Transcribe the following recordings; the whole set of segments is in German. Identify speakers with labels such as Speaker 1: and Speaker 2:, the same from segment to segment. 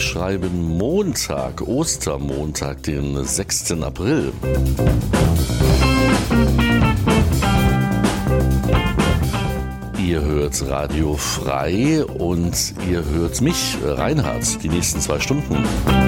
Speaker 1: schreiben Montag, Ostermontag, den 6. April. Ihr hört Radio Frei und ihr hört mich, Reinhard, die nächsten 2 Stunden.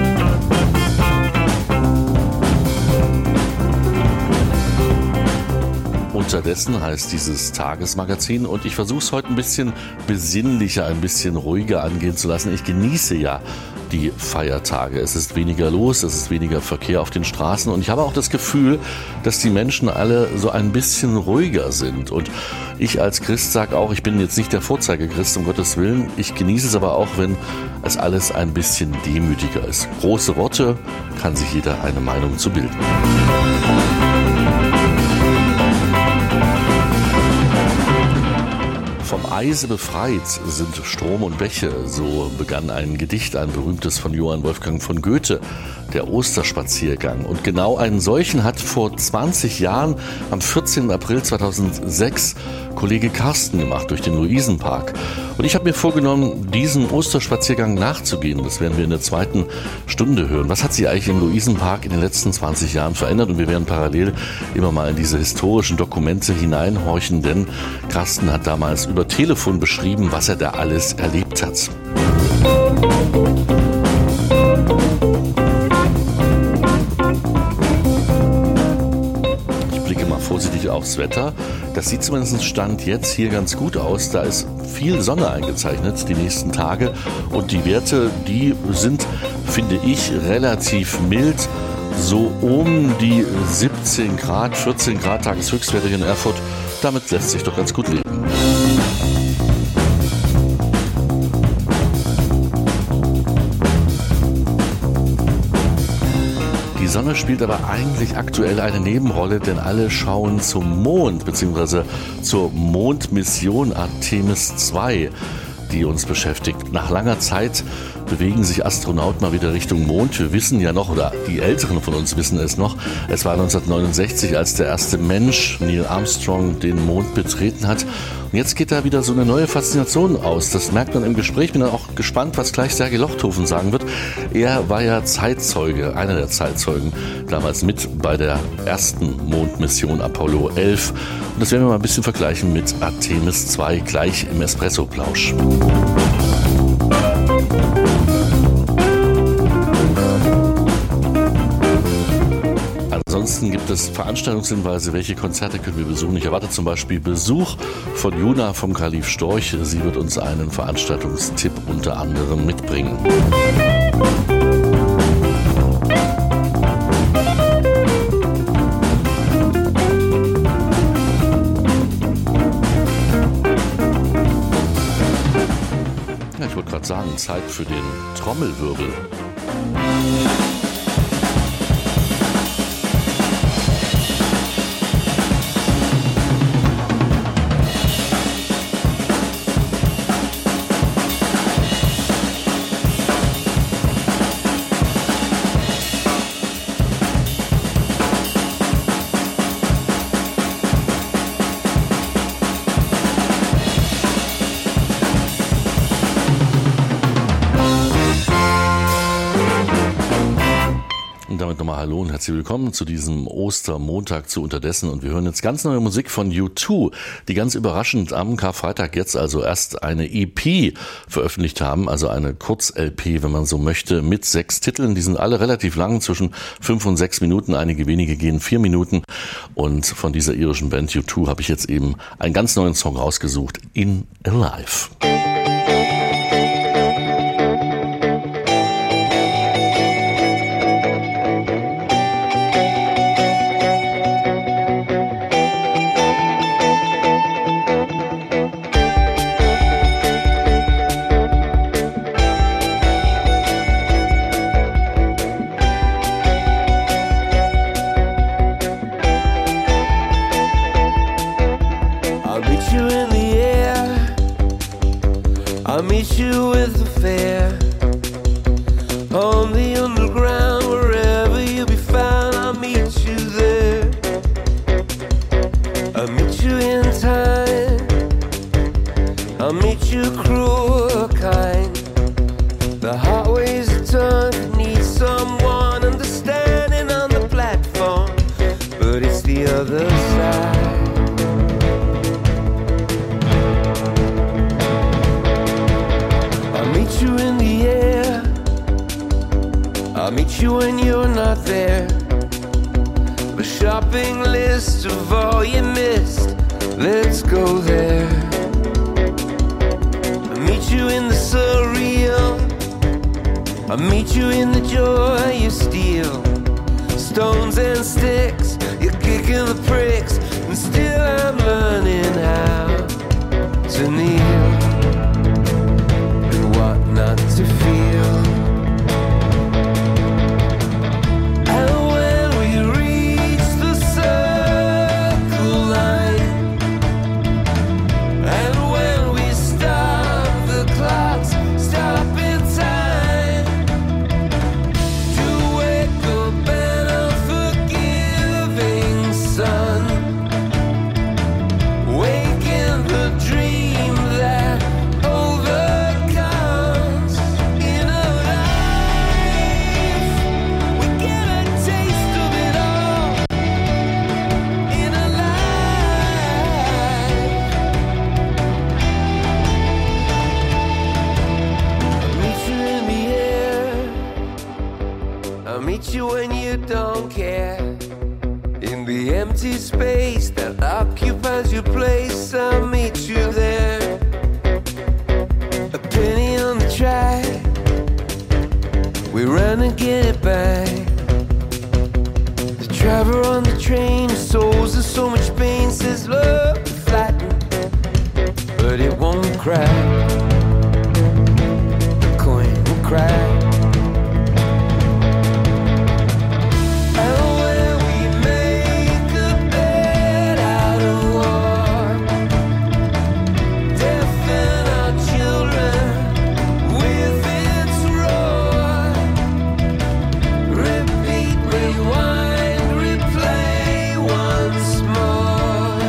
Speaker 1: Unterdessen heißt dieses Tagesmagazin und ich versuche es heute ein bisschen besinnlicher, ein bisschen ruhiger angehen zu lassen. Ich genieße ja die Feiertage. Es ist weniger los, es ist weniger Verkehr auf den Straßen und ich habe auch das Gefühl, dass die Menschen alle so ein bisschen ruhiger sind. Und ich als Christ sage auch, ich bin jetzt nicht der Vorzeigechrist, um Gottes Willen. Ich genieße es aber auch, wenn es alles ein bisschen demütiger ist. Große Worte, kann sich jeder eine Meinung zu bilden. Vom Eise befreit sind Strom und Bäche, so begann ein Gedicht, ein berühmtes von Johann Wolfgang von Goethe, der Osterspaziergang. Und genau einen solchen hat vor 20 Jahren, am 14. April 2006, Kollege Carsten gemacht durch den Luisenpark. Und ich habe mir vorgenommen, diesem Osterspaziergang nachzugehen. Das werden wir in der 2. Stunde hören. Was hat sich eigentlich im Luisenpark in den letzten 20 Jahren verändert? Und wir werden parallel immer mal in diese historischen Dokumente hineinhorchen, denn Carsten hat damals über Telefon beschrieben, was er da alles erlebt hat. Ich blicke mal vorsichtig aufs Wetter. Das sieht zumindest Stand jetzt hier ganz gut aus. Da ist viel Sonne eingezeichnet die nächsten Tage und die Werte, die sind, finde ich, relativ mild. So um die 17 Grad, 14 Grad Tageshöchstwerte hier in Erfurt. Damit lässt sich doch ganz gut leben. Die Sonne spielt aber eigentlich aktuell eine Nebenrolle, denn alle schauen zum Mond bzw. zur Mondmission Artemis 2, die uns beschäftigt. Nach langer Zeit bewegen sich Astronauten mal wieder Richtung Mond. Wir wissen ja noch, oder die Älteren von uns wissen es noch, es war 1969, als der erste Mensch, Neil Armstrong, den Mond betreten hat. Und jetzt geht da wieder so eine neue Faszination aus. Das merkt man im Gespräch. Ich bin dann auch gespannt, was gleich Sergei Lochthofen sagen wird. Er war ja Zeitzeuge, einer der Zeitzeugen, damals mit bei der ersten Mondmission Apollo 11. Und das werden wir mal ein bisschen vergleichen mit Artemis 2, gleich im Espresso-Plausch. Ansonsten gibt es Veranstaltungshinweise, welche Konzerte können wir besuchen. Ich erwarte zum Beispiel Besuch von Juna vom Kalif Storch. Sie wird uns einen Veranstaltungstipp unter anderem mitbringen. Ja, ich wollte gerade sagen, Zeit für den Trommelwirbel. Hallo und herzlich willkommen zu diesem Ostermontag zu Unterdessen und wir hören jetzt ganz neue Musik von U2, die ganz überraschend am Karfreitag jetzt also erst eine EP veröffentlicht haben, also eine Kurz-LP, wenn man so möchte, mit 6 Titeln. Die sind alle relativ lang, zwischen 5 und 6 Minuten, einige wenige gehen 4 Minuten und von dieser irischen Band U2 habe ich jetzt eben einen ganz neuen Song rausgesucht, In Alive.
Speaker 2: I'll meet you cruel or kind. The highways are other side. I'll meet you in the air, I'll meet you when you're not there. A shopping list of all you missed, let's go there. I'll meet you in the surreal, I'll meet you in the joy you steal. Stones and sticks, you're kicking the pricks, and still I'm learning how to kneel and what not to feel. And when we reach the circle line, and when we stop the clocks, stop in time to wake up and unforgiving sun, waking the dream that overcomes. In a life, we get a taste of it all. In a life, I'll meet you in the air, I'll meet you when you don't care. In the empty space that occupies your place, I'll meet you there. A penny on the track, we run and get it back. The driver on the train, his soul's in so much pain, says love will flatten, but it won't crack. The coin will crack. And when we make a bed out of war, deafen our children with its roar. Repeat, rewind, replay once more.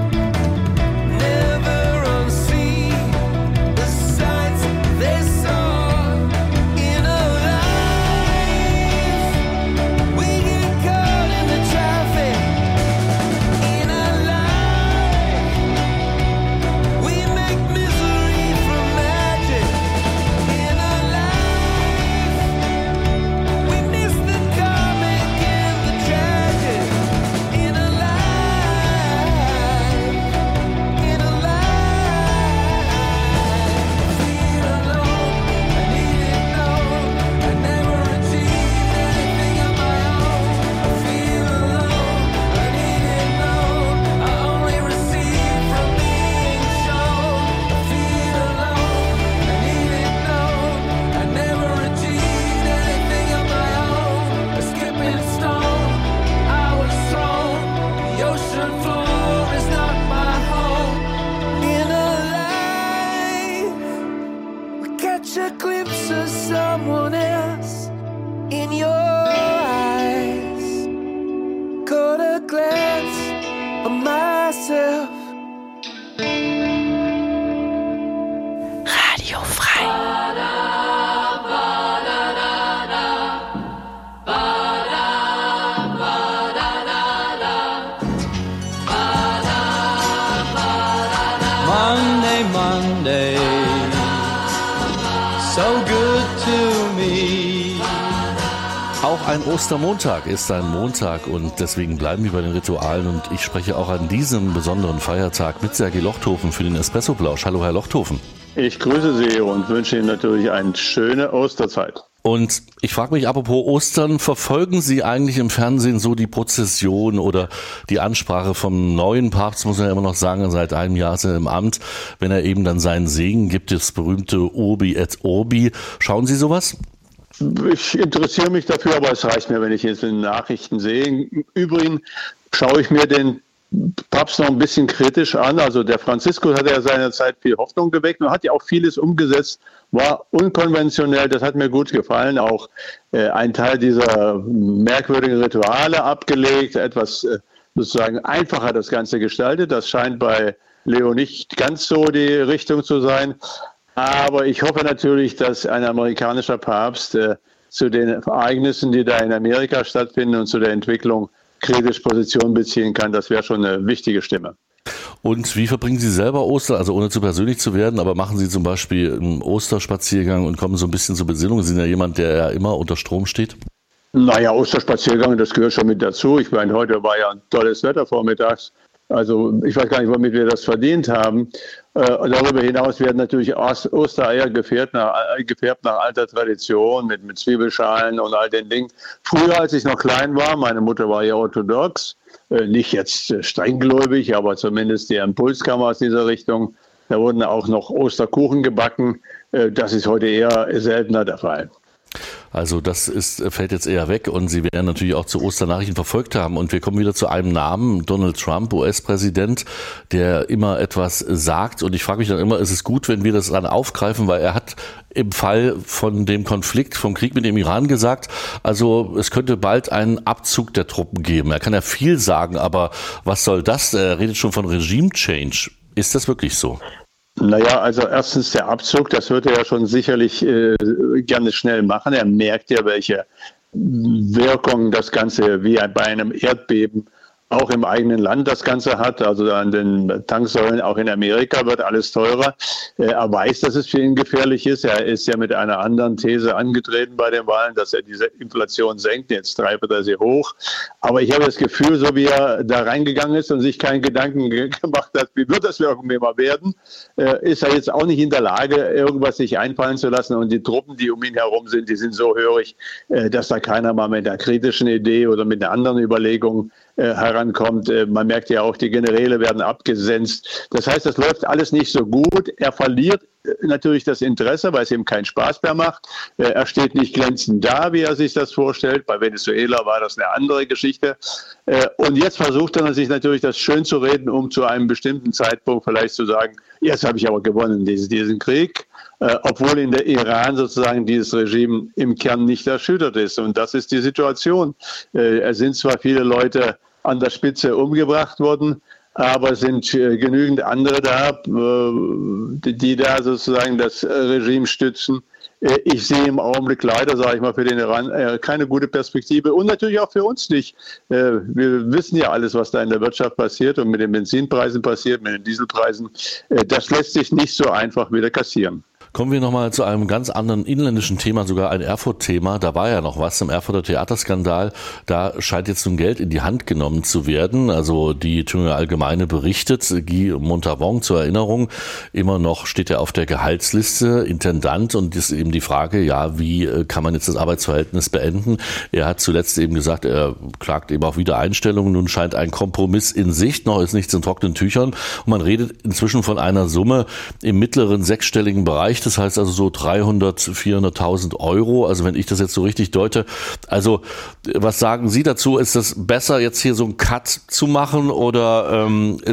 Speaker 2: Never unsee the sights they saw. In a life, we get caught in the traffic. In a life, we make misery from magic. In a life, we miss the comic and the tragic. In a life, feel alone, I need it known. I never achieved anything of my own. I feel alone, I need it known. I only receive from being shown. I feel alone, I need it known. I never achieved anything of my own. A skipping stone, I was thrown. The ocean floor is not my home. In a life, we catch a glimpse of someone else in your eyes. Caught a glance of myself. Radio frei.
Speaker 3: Monday, Monday, so good to me.
Speaker 1: Auch ein Ostermontag ist ein Montag und deswegen bleiben wir bei den Ritualen und ich spreche auch an diesem besonderen Feiertag mit Sergej Lochthofen für den Espresso-Plausch. Hallo Herr Lochthofen.
Speaker 4: Ich grüße Sie und wünsche Ihnen natürlich eine schöne Osterzeit.
Speaker 1: Und ich frage mich, apropos Ostern, verfolgen Sie eigentlich im Fernsehen so die Prozession oder die Ansprache vom neuen Papst, muss man ja immer noch sagen, seit einem Jahr ist er im Amt, wenn er eben dann seinen Segen gibt, das berühmte Urbi et Orbi. Schauen Sie sowas?
Speaker 4: Ich interessiere mich dafür, aber es reicht mir, wenn ich jetzt in den Nachrichten sehe. Im Übrigen schaue ich mir den Papst noch ein bisschen kritisch an. Also der Franziskus hat ja seinerzeit viel Hoffnung geweckt und hat ja auch vieles umgesetzt, war unkonventionell, das hat mir gut gefallen. Auch ein Teil dieser merkwürdigen Rituale abgelegt, etwas sozusagen einfacher das Ganze gestaltet. Das scheint bei Leo nicht ganz so die Richtung zu sein. Aber ich hoffe natürlich, dass ein amerikanischer Papst zu den Ereignissen, die da in Amerika stattfinden und zu der Entwicklung kritisch Position beziehen kann. Das wäre schon eine wichtige Stimme.
Speaker 1: Und wie verbringen Sie selber Ostern? Also ohne zu persönlich zu werden, aber machen Sie zum Beispiel einen Osterspaziergang und kommen so ein bisschen zur Besinnung? Sie sind ja jemand, der ja immer unter Strom steht.
Speaker 4: Naja, Osterspaziergang, das gehört schon mit dazu. Ich meine, heute war ja ein tolles Wetter vormittags. Also ich weiß gar nicht, womit wir das verdient haben. Darüber hinaus werden natürlich Ostereier gefärbt nach alter Tradition mit Zwiebelschalen und all den Dingen. Früher, als ich noch klein war, meine Mutter war ja orthodox, nicht jetzt strenggläubig, aber zumindest der Impuls kam aus dieser Richtung. Da wurden auch noch Osterkuchen gebacken. Das ist heute eher seltener der Fall.
Speaker 1: Also fällt jetzt eher weg und Sie werden natürlich auch zu Osternachrichten verfolgt haben. Und wir kommen wieder zu einem Namen, Donald Trump, US-Präsident, der immer etwas sagt. Und ich frage mich dann immer, ist es gut, wenn wir das dann aufgreifen, weil er hat im Fall von dem Konflikt, vom Krieg mit dem Iran gesagt, also es könnte bald einen Abzug der Truppen geben. Er kann ja viel sagen, aber was soll das? Er redet schon von Regime-Change. Ist das wirklich so?
Speaker 4: Naja, also erstens der Abzug, das wird er ja schon sicherlich gerne schnell machen. Er merkt ja, welche Wirkung das Ganze wie bei einem Erdbeben auch im eigenen Land das Ganze hat. Also an den Tanksäulen auch in Amerika wird alles teurer. Er weiß, dass es für ihn gefährlich ist. Er ist ja mit einer anderen These angetreten bei den Wahlen, dass er diese Inflation senkt. Jetzt treibt er sie hoch. Aber ich habe das Gefühl, so wie er da reingegangen ist und sich keinen Gedanken gemacht hat, wie wird das irgendwie mal werden, ist er jetzt auch nicht in der Lage, irgendwas sich einfallen zu lassen. Und die Truppen, die um ihn herum sind, die sind so hörig, dass da keiner mal mit einer kritischen Idee oder mit einer anderen Überlegung herankommt. Man merkt ja auch, die Generäle werden abgesenzt. Das heißt, das läuft alles nicht so gut. Er verliert natürlich das Interesse, weil es ihm keinen Spaß mehr macht. Er steht nicht glänzend da, wie er sich das vorstellt. Bei Venezuela war das eine andere Geschichte. Und jetzt versucht er sich natürlich das schön zu reden, um zu einem bestimmten Zeitpunkt vielleicht zu sagen, jetzt habe ich aber gewonnen, diesen Krieg. Obwohl in der Iran sozusagen dieses Regime im Kern nicht erschüttert ist. Und das ist die Situation. Es sind zwar viele Leute an der Spitze umgebracht worden, aber es sind genügend andere da, die da sozusagen das Regime stützen. Ich sehe im Augenblick leider, sage ich mal, für den Iran keine gute Perspektive und natürlich auch für uns nicht. Wir wissen ja alles, was da in der Wirtschaft passiert und mit den Benzinpreisen passiert, mit den Dieselpreisen. Das lässt sich nicht so einfach wieder kassieren.
Speaker 1: Kommen wir nochmal zu einem ganz anderen inländischen Thema, sogar ein Erfurt-Thema. Da war ja noch was im Erfurter Theaterskandal. Da scheint jetzt nun Geld in die Hand genommen zu werden. Also die Thüringer Allgemeine berichtet, Guy Montavon zur Erinnerung, immer noch steht er auf der Gehaltsliste, Intendant, und ist eben die Frage, ja, wie kann man jetzt das Arbeitsverhältnis beenden? Er hat zuletzt eben gesagt, er klagt eben auf Wiedereinstellung. Nun scheint ein Kompromiss in Sicht, noch ist nichts in trockenen Tüchern. Und man redet inzwischen von einer Summe im mittleren sechsstelligen Bereich. Das heißt also so 300.000, 400.000 Euro. Also wenn ich das jetzt so richtig deute. Also was sagen Sie dazu? Ist das besser, jetzt hier so einen Cut zu machen oder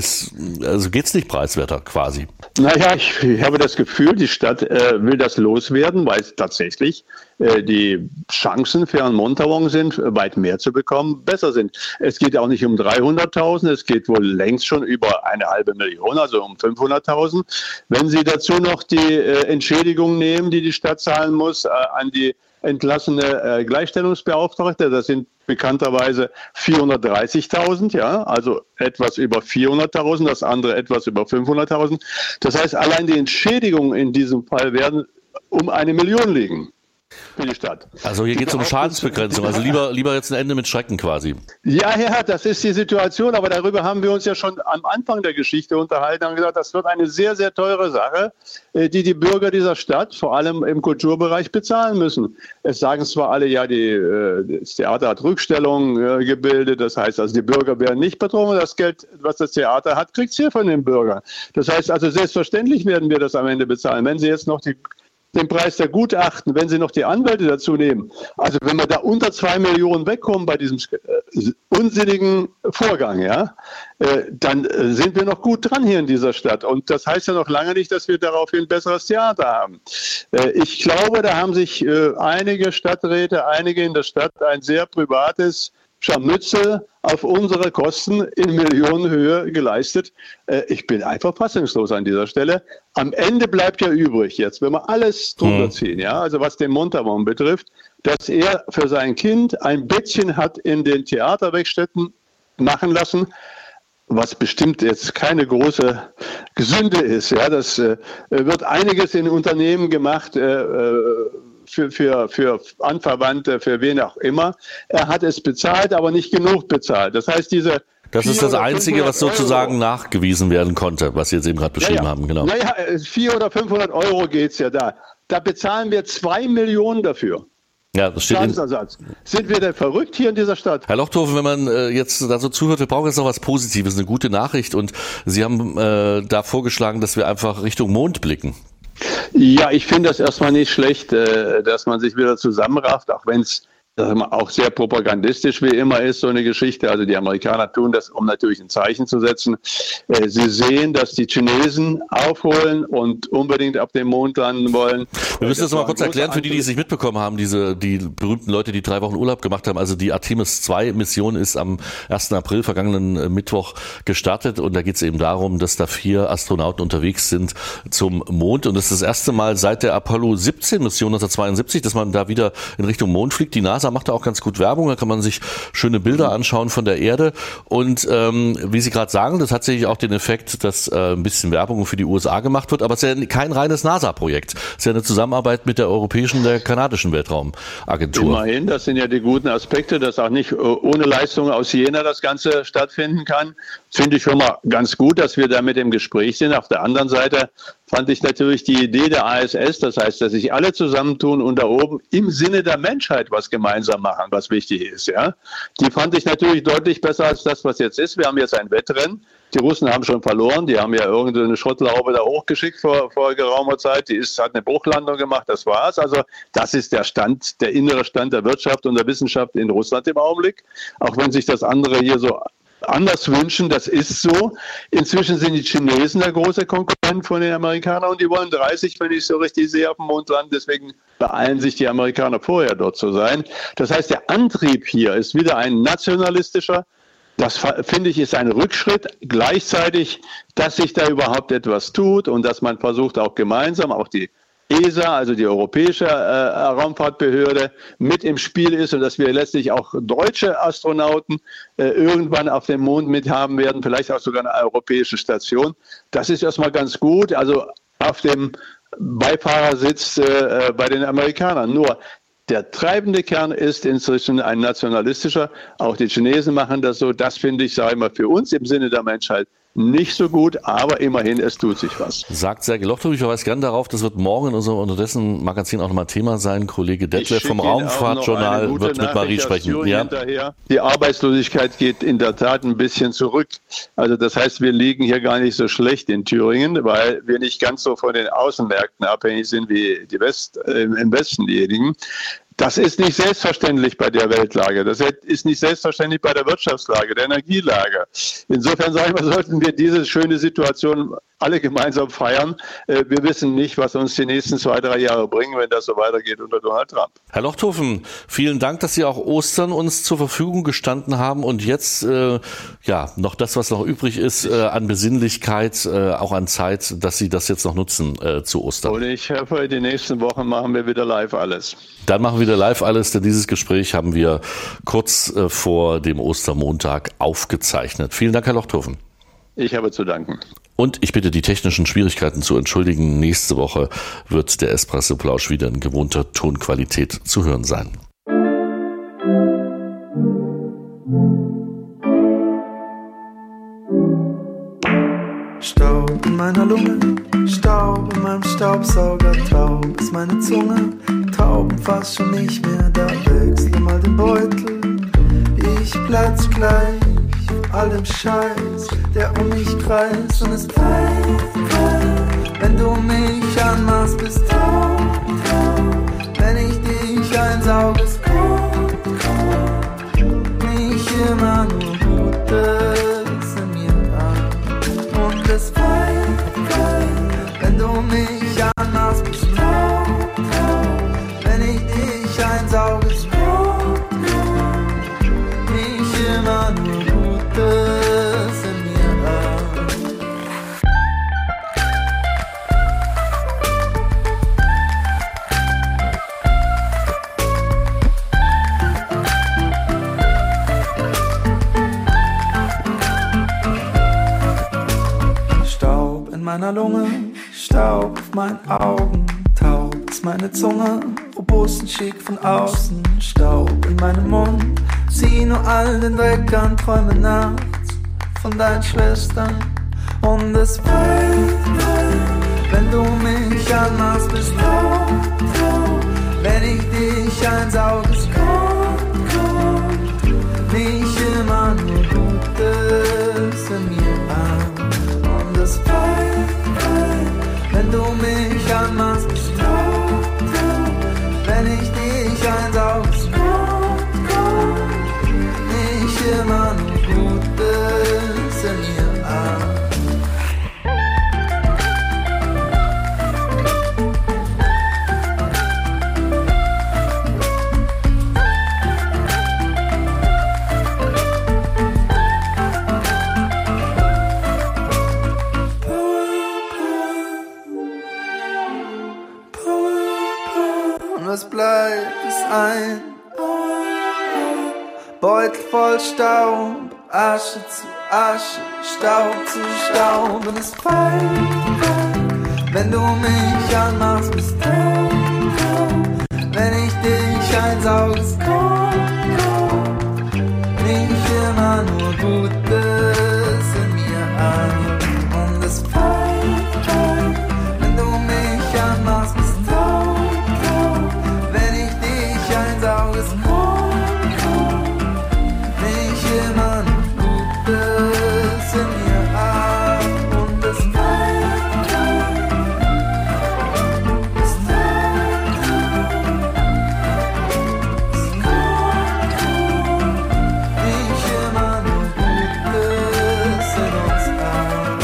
Speaker 1: geht's nicht preiswerter quasi?
Speaker 4: Naja, ich habe das Gefühl, die Stadt will das loswerden, weil es tatsächlich die Chancen für Herrn Montavon sind, weit mehr zu bekommen, besser sind. Es geht auch nicht um 300.000, es geht wohl längst schon über 500.000, also um 500.000. Wenn Sie dazu noch die Entschädigung nehmen, die die Stadt zahlen muss an die entlassene Gleichstellungsbeauftragte, das sind bekannterweise 430.000, ja, also etwas über 400.000, das andere etwas über 500.000. Das heißt, allein die Entschädigungen in diesem Fall werden um 1 Million liegen. Für die Stadt.
Speaker 1: Also hier geht es um Schadensbegrenzung, also lieber jetzt ein Ende mit Schrecken quasi.
Speaker 4: Ja, das ist die Situation, aber darüber haben wir uns ja schon am Anfang der Geschichte unterhalten und gesagt, das wird eine sehr, sehr teure Sache, die Bürger dieser Stadt, vor allem im Kulturbereich, bezahlen müssen. Es sagen zwar alle, ja, das Theater hat Rückstellungen gebildet, das heißt also, die Bürger werden nicht betrogen, das Geld, was das Theater hat, kriegt es hier von den Bürgern. Das heißt also, selbstverständlich werden wir das am Ende bezahlen. Wenn Sie jetzt noch den Preis der Gutachten, wenn Sie noch die Anwälte dazu nehmen. Also wenn wir da unter 2 Millionen wegkommen bei diesem unsinnigen Vorgang, ja, dann sind wir noch gut dran hier in dieser Stadt. Und das heißt ja noch lange nicht, dass wir daraufhin ein besseres Theater haben. Ich glaube, da haben sich einige Stadträte, einige in der Stadt ein sehr privates Scharmützel auf unsere Kosten in Millionenhöhe geleistet. Ich bin einfach fassungslos an dieser Stelle. Am Ende bleibt ja übrig jetzt, wenn wir alles drüber ziehen, ja, also was den Montavon betrifft, dass er für sein Kind ein Bettchen hat in den Theaterwerkstätten machen lassen, was bestimmt jetzt keine große Sünde ist. Ja, das wird einiges in Unternehmen gemacht, für Anverwandte, für wen auch immer. Er hat es bezahlt, aber nicht genug bezahlt. Das heißt,
Speaker 1: Das ist das Einzige, was sozusagen nachgewiesen werden konnte, was Sie jetzt eben gerade beschrieben haben. Genau.
Speaker 4: Naja, 400 oder 500 Euro geht es ja da. Da bezahlen wir 2 Millionen dafür.
Speaker 1: Ja, das steht
Speaker 4: Schadensersatz. Sind wir denn verrückt hier in dieser Stadt?
Speaker 1: Herr Lochthofen, wenn man jetzt da so zuhört, wir brauchen jetzt noch was Positives, eine gute Nachricht. Und Sie haben da vorgeschlagen, dass wir einfach Richtung Mond blicken.
Speaker 4: Ja, ich finde das erstmal nicht schlecht, dass man sich wieder zusammenrafft, auch wenn es auch sehr propagandistisch wie immer ist, so eine Geschichte. Also die Amerikaner tun das, um natürlich ein Zeichen zu setzen. Sie sehen, dass die Chinesen aufholen und unbedingt auf dem Mond landen wollen.
Speaker 1: Wir müssen das mal kurz erklären für die es nicht mitbekommen haben, die berühmten Leute, die 3 Wochen Urlaub gemacht haben. Also die Artemis 2 Mission ist am 1. April, vergangenen Mittwoch, gestartet. Und da geht es eben darum, dass da 4 Astronauten unterwegs sind zum Mond. Und das ist das erste Mal seit der Apollo 17 Mission 1972, dass man da wieder in Richtung Mond fliegt. Die NASA macht da auch ganz gut Werbung, da kann man sich schöne Bilder anschauen von der Erde und wie Sie gerade sagen, das hat sicherlich auch den Effekt, dass ein bisschen Werbung für die USA gemacht wird, aber es ist ja kein reines NASA-Projekt, es ist ja eine Zusammenarbeit mit der europäischen, der kanadischen Weltraumagentur.
Speaker 4: Immerhin, das sind ja die guten Aspekte, dass auch nicht ohne Leistung aus Jena das Ganze stattfinden kann. Finde ich schon mal ganz gut, dass wir da mit im Gespräch sind. Auf der anderen Seite fand ich natürlich die Idee der ISS, das heißt, dass sich alle zusammentun und da oben im Sinne der Menschheit was gemeinsam machen, was wichtig ist. Ja, die fand ich natürlich deutlich besser als das, was jetzt ist. Wir haben jetzt ein Wettrennen. Die Russen haben schon verloren. Die haben ja irgendeine Schrottlaube da hochgeschickt vor geraumer Zeit. Hat eine Bruchlandung gemacht. Das war's. Also das ist der Stand, der innere Stand der Wirtschaft und der Wissenschaft in Russland im Augenblick. Auch wenn sich das andere hier so anders wünschen, das ist so. Inzwischen sind die Chinesen der große Konkurrent von den Amerikanern und die wollen 30, wenn ich so richtig sehe, auf dem Mond landen. Deswegen beeilen sich die Amerikaner vorher dort zu sein. Das heißt, der Antrieb hier ist wieder ein nationalistischer. Das finde ich ist ein Rückschritt. Gleichzeitig, dass sich da überhaupt etwas tut und dass man versucht auch gemeinsam, auch die ESA, also die europäische Raumfahrtbehörde, mit im Spiel ist und dass wir letztlich auch deutsche Astronauten irgendwann auf dem Mond mithaben werden, vielleicht auch sogar eine europäische Station. Das ist erstmal ganz gut, also auf dem Beifahrersitz bei den Amerikanern. Nur der treibende Kern ist inzwischen ein nationalistischer. Auch die Chinesen machen das so. Das finde ich, sage ich mal, für uns im Sinne der Menschheit nicht so gut, aber immerhin, es tut sich was.
Speaker 1: Sagt Sergej Lochthofen, ich verweise gern darauf, das wird morgen in unserem unterdessen Magazin auch nochmal Thema sein. Kollege Detlef vom Raumfahrtjournal wird mit Marie sprechen. Ja.
Speaker 4: Die Arbeitslosigkeit geht in der Tat ein bisschen zurück. Also das heißt, wir liegen hier gar nicht so schlecht in Thüringen, weil wir nicht ganz so von den Außenmärkten abhängig sind wie die im Westen diejenigen. Das ist nicht selbstverständlich bei der Weltlage. Das ist nicht selbstverständlich bei der Wirtschaftslage, der Energielage. Insofern sage ich mal, sollten wir diese schöne Situation alle gemeinsam feiern. Wir wissen nicht, was uns die nächsten 2-3 Jahre bringen, wenn das so weitergeht unter Donald Trump.
Speaker 1: Herr Lochthofen, vielen Dank, dass Sie auch Ostern uns zur Verfügung gestanden haben und jetzt noch das, was noch übrig ist an Besinnlichkeit, auch an Zeit, dass Sie das jetzt noch nutzen zu Ostern.
Speaker 4: Und ich hoffe, die nächsten Wochen machen wir wieder live alles.
Speaker 1: Dann machen wir wieder live alles, denn dieses Gespräch haben wir kurz vor dem Ostermontag aufgezeichnet. Vielen Dank, Herr Lochthofen.
Speaker 4: Ich habe zu danken.
Speaker 1: Und ich bitte die technischen Schwierigkeiten zu entschuldigen. Nächste Woche wird der Espresso-Plausch wieder in gewohnter Tonqualität zu hören sein.
Speaker 5: Staub in meiner Lunge, Staub in meinem Staubsauger, taub ist meine Zunge, Tauben fast schon nicht mehr, da wechsle mal den Beutel. Ich platz gleich auf all dem Scheiß, der um mich kreist und es pfeift, wenn du mich anmachst, bist taub, wenn ich dich einsauge, ist nicht immer nur Gutes in mir an und es pfeift, wenn du mich anmachst, bist taub, wenn ich dich einsauge, ist nicht immer nur Gutes in mir an. meiner Lunge, Staub auf meinen Augen, taub ist meine Zunge, robust und schick von außen, Staub in meinem Mund, zieh nur all den Dreck an, träume nachts von deinen Schwestern und es bleibt, wenn du mich anmachst, bist taub, wenn ich dich einsauge, es kommt nicht immer nur Gutes in mir an und es bleibt, wenn du mich anmachst, bist taub, wenn ich dich einsauge, es kommt nicht immer nur Gutes in mir an. Was bleibt, ist ein Beutel voll Staub, Asche zu Asche, Staub zu Staub. Und es fällt, wenn du mich anmachst, bist du, wenn ich dich einsauge, es kommt nicht immer nur Gutes in mir an. Und es fällt, wenn du mich anmachst, bist du, es kommt nicht immer nur Gutes in mir an und es bleibt, es kommt nicht immer nur Gutes in uns an.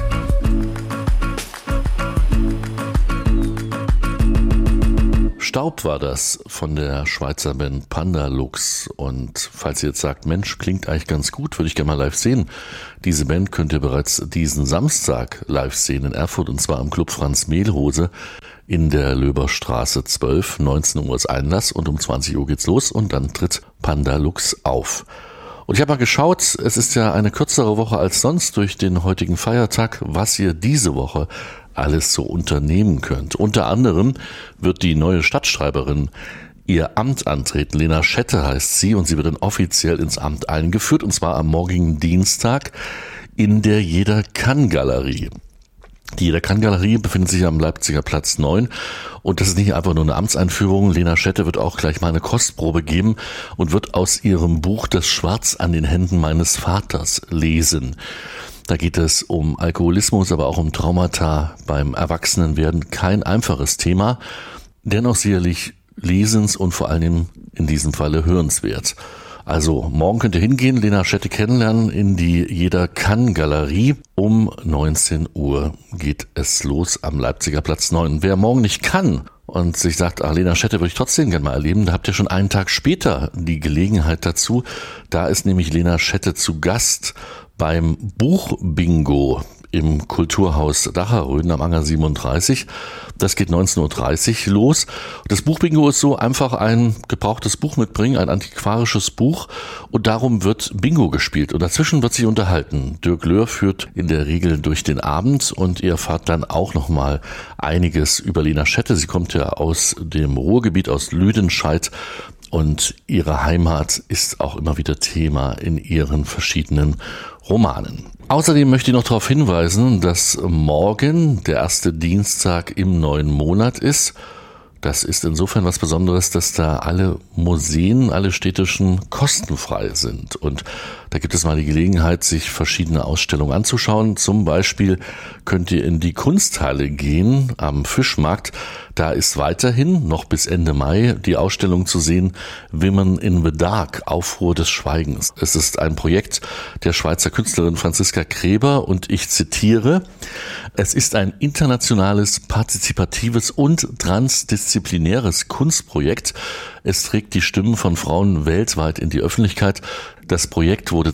Speaker 1: Staub war das von der Schweizer Band Pandalux. Und falls ihr jetzt sagt, Mensch, klingt eigentlich ganz gut, würde ich gerne mal live sehen. Diese Band könnt ihr bereits diesen Samstag live sehen in Erfurt, und zwar am Club Franz Mehlhose in der Löberstraße 12. 19 Uhr ist Einlass und um 20 Uhr geht's los und dann tritt Pandalux auf. Und ich habe mal geschaut, es ist ja eine kürzere Woche als sonst durch den heutigen Feiertag, was ihr diese Woche alles so unternehmen könnt. Unter anderem wird die neue Stadtschreiberin ihr Amt antreten. Lena Schette heißt sie und sie wird dann offiziell ins Amt eingeführt, und zwar am morgigen Dienstag in der Jeder-Kann-Galerie. Die Jeder-Kann-Galerie befindet sich am Leipziger Platz 9 und das ist nicht einfach nur eine Amtseinführung. Lena Schette wird auch gleich mal eine Kostprobe geben und wird aus ihrem Buch Das Schwarz an den Händen meines Vaters lesen. Da geht es um Alkoholismus, aber auch um Traumata beim Erwachsenenwerden. Kein einfaches Thema, dennoch sicherlich lesens- und vor allem in diesem Falle hörenswert. Also morgen könnt ihr hingehen, Lena Schette kennenlernen in die Jeder-Kann-Galerie. Um 19 Uhr geht es los am Leipziger Platz 9. Wer morgen nicht kann und sich sagt, Lena Schette würde ich trotzdem gerne mal erleben, da habt ihr schon einen Tag später die Gelegenheit dazu. Da ist nämlich Lena Schette zu Gast beim Buchbingo im Kulturhaus Dacherröden am Anger 37. Das geht 19.30 Uhr los. Das Buchbingo ist so einfach ein gebrauchtes Buch mitbringen, ein antiquarisches Buch, und darum wird Bingo gespielt und dazwischen wird sich unterhalten. Dirk Löhr führt in der Regel durch den Abend und ihr erfahrt dann auch nochmal einiges über Lena Schette. Sie kommt ja aus dem Ruhrgebiet, aus Lüdenscheid, und ihre Heimat ist auch immer wieder Thema in ihren verschiedenen Romanen. Außerdem möchte ich noch darauf hinweisen, dass morgen der erste Dienstag im neuen Monat ist. Das ist insofern was Besonderes, dass da alle Museen, alle städtischen kostenfrei sind. Und da gibt es mal die Gelegenheit, sich verschiedene Ausstellungen anzuschauen. Zum Beispiel könnt ihr in die Kunsthalle gehen am Fischmarkt. Da ist weiterhin noch bis Ende Mai die Ausstellung zu sehen, Women in the Dark, Aufruhr des Schweigens. Es ist ein Projekt der Schweizer Künstlerin Franziska Kreber und ich zitiere: Es ist ein internationales, partizipatives und transdisziplinäres Kunstprojekt. Es trägt die Stimmen von Frauen weltweit in die Öffentlichkeit. Das Projekt wurde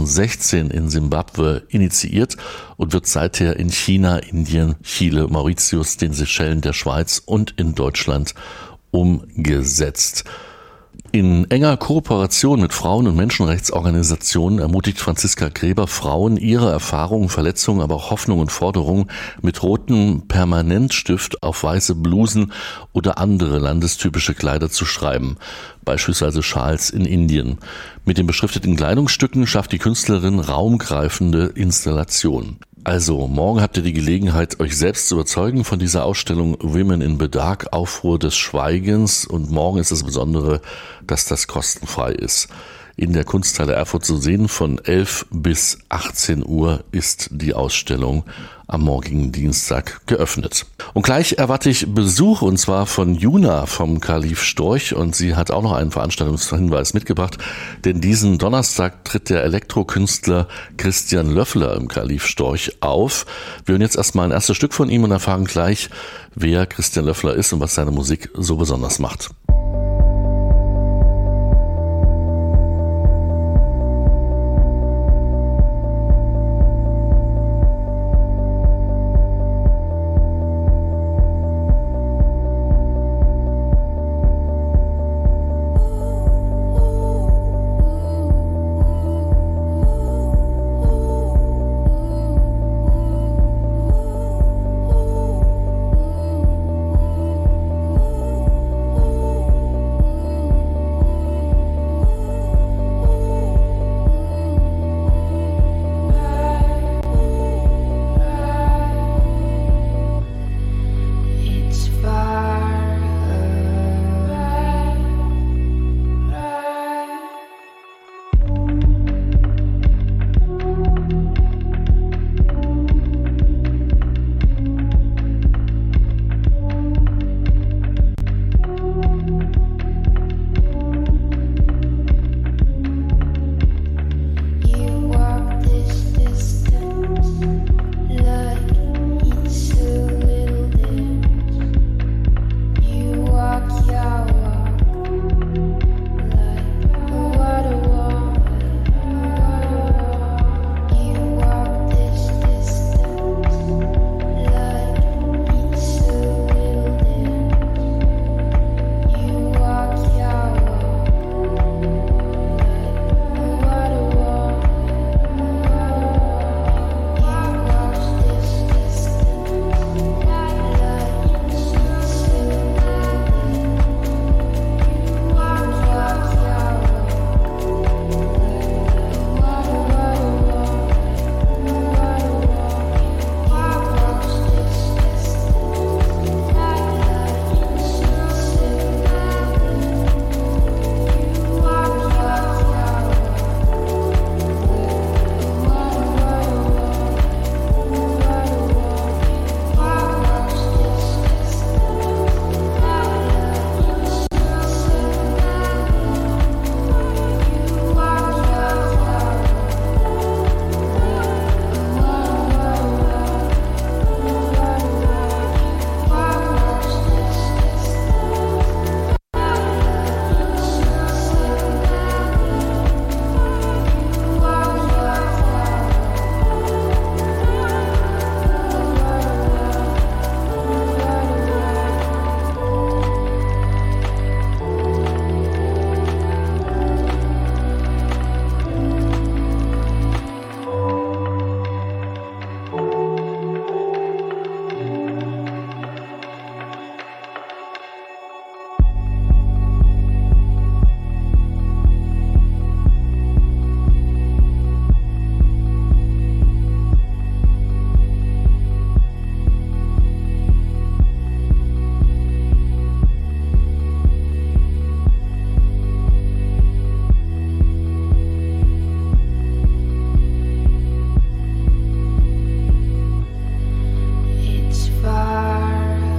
Speaker 1: 2016 in Simbabwe initiiert und wird seither in China, Indien, Chile, Mauritius, den Seychellen, der Schweiz und in Deutschland umgesetzt. In enger Kooperation mit Frauen- und Menschenrechtsorganisationen ermutigt Franziska Gräber Frauen, ihre Erfahrungen, Verletzungen, aber auch Hoffnungen und Forderungen mit rotem Permanentstift auf weiße Blusen oder andere landestypische Kleider zu schreiben, beispielsweise Schals in Indien. Mit den beschrifteten Kleidungsstücken schafft die Künstlerin raumgreifende Installationen. Also, morgen habt ihr die Gelegenheit, euch selbst zu überzeugen von dieser Ausstellung Women in the Dark, Aufruhr des Schweigens. Und morgen ist das Besondere, dass das kostenfrei ist. In der Kunsthalle Erfurt zu sehen, von 11 bis 18 Uhr ist die Ausstellung am morgigen Dienstag geöffnet. Und gleich erwarte ich Besuch, und zwar von Juna vom Kalif Storch, und sie hat auch noch einen Veranstaltungshinweis mitgebracht, denn diesen Donnerstag tritt der Elektrokünstler Christian Löffler im Kalif Storch auf. Wir hören jetzt erstmal ein erstes Stück von ihm und erfahren gleich, wer Christian Löffler ist und was seine Musik so besonders macht.
Speaker 6: It's far away. You walk this distance like it's a little dance. You walk your walk like a water walk. You walk this distance like it's a little dance. You walk your walk like a water walk. You walk this distance like it's a It's far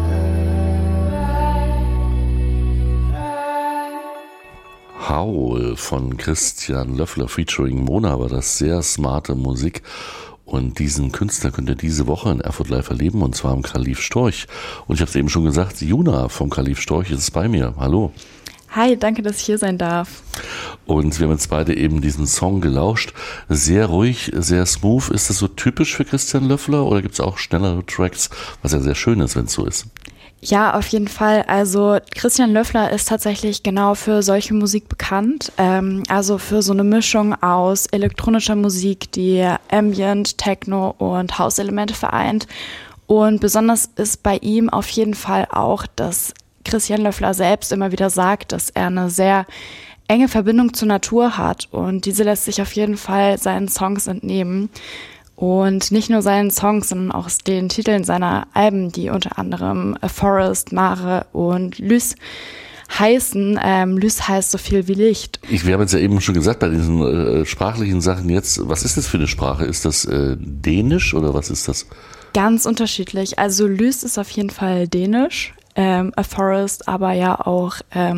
Speaker 6: away.
Speaker 1: Howl von Christian Löffler featuring Mona war das, sehr smarte Musik. Und diesen Künstler könnt ihr diese Woche in Erfurt live erleben, und zwar im Kalif Storch. Und ich habe es eben schon gesagt, Juna vom Kalif Storch ist bei mir. Hallo.
Speaker 7: Hi, danke, dass ich hier sein darf.
Speaker 1: Und wir haben jetzt beide eben diesen Song gelauscht. Sehr ruhig, sehr smooth. Ist das so typisch für Christian Löffler oder gibt es auch schnellere Tracks, was ja sehr schön ist, wenn es so ist?
Speaker 7: Ja, auf jeden Fall. Also Christian Löffler ist tatsächlich genau für solche Musik bekannt. Also für so eine Mischung aus elektronischer Musik, die Ambient, Techno und House-Elemente vereint. Und besonders ist bei ihm auf jeden Fall auch, dass Christian Löffler selbst immer wieder sagt, dass er eine sehr enge Verbindung zur Natur hat. Und diese lässt sich auf jeden Fall seinen Songs entnehmen. Und nicht nur seinen Songs, sondern auch den Titeln seiner Alben, die unter anderem A Forest, Mare und Lys heißen. Lys heißt so viel wie Licht.
Speaker 1: Wir haben jetzt ja eben schon gesagt, bei diesen sprachlichen Sachen jetzt, was ist das für eine Sprache? Ist das Dänisch oder was ist das?
Speaker 7: Ganz unterschiedlich. Also Lys ist auf jeden Fall Dänisch, A Forest aber ja auch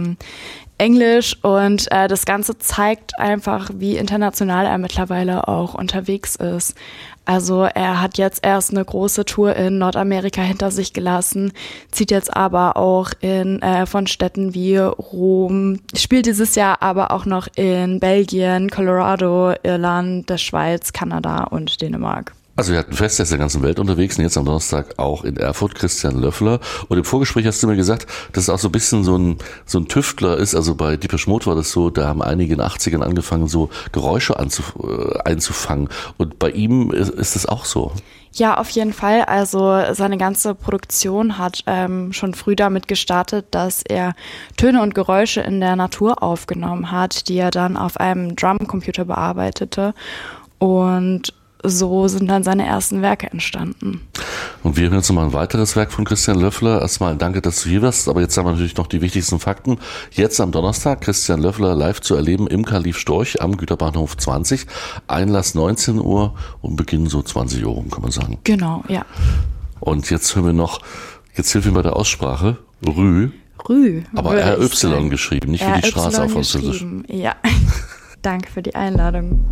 Speaker 7: Englisch und das Ganze zeigt einfach, wie international er mittlerweile auch unterwegs ist. Also er hat jetzt erst eine große Tour in Nordamerika hinter sich gelassen, zieht jetzt aber auch von Städten wie Rom, spielt dieses Jahr aber auch noch in Belgien, Colorado, Irland, der Schweiz, Kanada und Dänemark.
Speaker 1: Also wir hatten fest, er ist in der ganzen Welt unterwegs und jetzt am Donnerstag auch in Erfurt, Christian Löffler. Und im Vorgespräch hast du mir gesagt, dass es auch so ein bisschen so ein Tüftler ist. Also bei Depeche Mode war das so, da haben einige in den 80ern angefangen, so Geräusche einzufangen. Und bei ihm ist das auch so.
Speaker 7: Ja, auf jeden Fall. Also seine ganze Produktion hat schon früh damit gestartet, dass er Töne und Geräusche in der Natur aufgenommen hat, die er dann auf einem Drumcomputer bearbeitete. Und so sind dann seine ersten Werke entstanden.
Speaker 1: Und wir hören jetzt nochmal ein weiteres Werk von Christian Löffler. Erstmal danke, dass du hier warst, aber jetzt haben wir natürlich noch die wichtigsten Fakten. Jetzt am Donnerstag Christian Löffler live zu erleben im Kalif Storch am Güterbahnhof 20. Einlass 19 Uhr und Beginn so 20 Uhr rum, kann man sagen.
Speaker 7: Genau, ja.
Speaker 1: Und jetzt hören wir noch, jetzt hilf mir bei der Aussprache, Rü.
Speaker 7: Rü.
Speaker 1: Aber RY geschrieben, nicht wie die Straße auf Französisch.
Speaker 7: Ja. Danke für die Einladung.